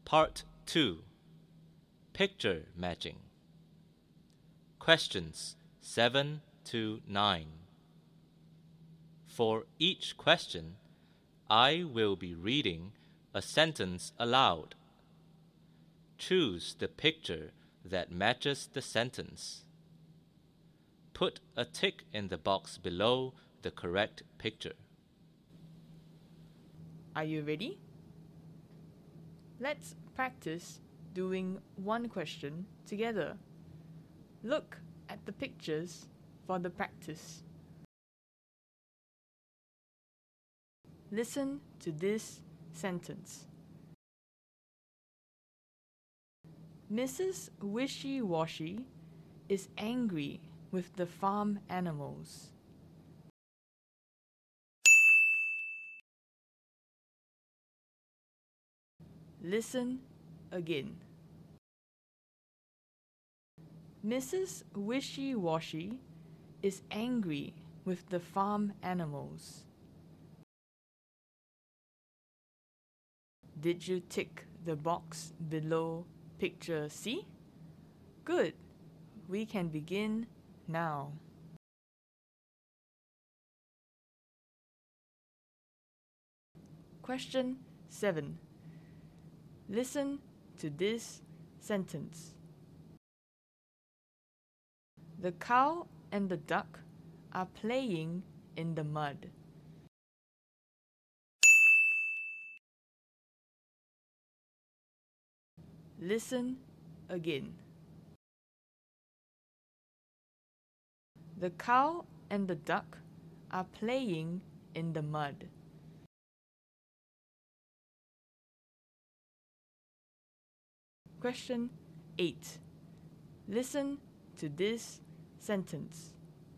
Part 2. Picture Matching. Questions 7 to 9. For each question, I will be reading a sentence aloud. Choose the picture that matches the sentence. Put a tick in the box below the correct picture. Are you ready? Let's practice doing one question together. Look at the pictures for the practice. Listen to this sentence. Mrs. Wishy-Washy is angry with the farm animals. Listen again. Mrs. Wishy-Washy is angry with the farm animals. Did you tick the box below picture C? Good. We can begin now. Question 7. Listen to this sentence. The cow and the duck are playing in the mud. Listen again. The cow and the duck are playing in the mud. Question 8. Listen to this sentence.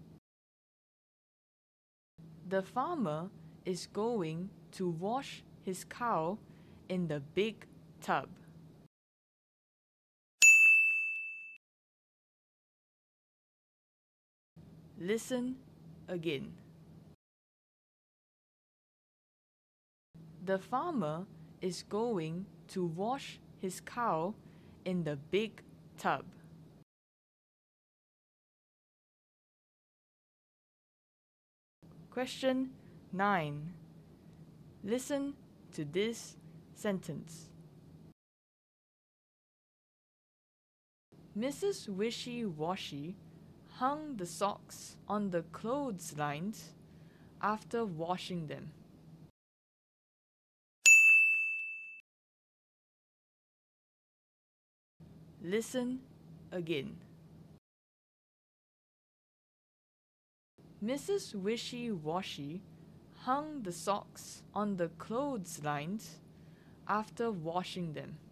The farmer is going to wash his cow in the big tub. Listen again. The farmer is going to wash his cow in the big tub. Question 9. Listen to this sentence. Mrs. Wishy-Washy hung the socks on the clotheslines after washing them. Listen again. Mrs. Wishy-Washy hung the socks on the clotheslines after washing them.